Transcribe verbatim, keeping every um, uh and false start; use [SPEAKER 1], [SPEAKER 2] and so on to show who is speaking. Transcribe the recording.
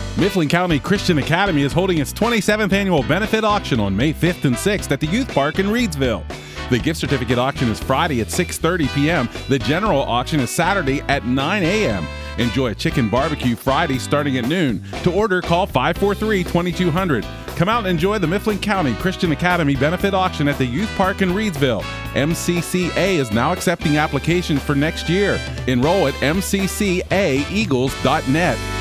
[SPEAKER 1] Mifflin County Christian Academy is holding its twenty-seventh annual benefit auction on May fifth and sixth at the Youth Park in Reedsville. The gift certificate auction is Friday at six thirty p.m. The general auction is Saturday at nine a.m. Enjoy a chicken barbecue Friday starting at noon. To order, call five four three, two two zero zero. Come out and enjoy the Mifflin County Christian Academy benefit auction at the Youth Park in Reedsville. M C C A is now accepting applications for next year. Enroll at m c c a eagles dot net.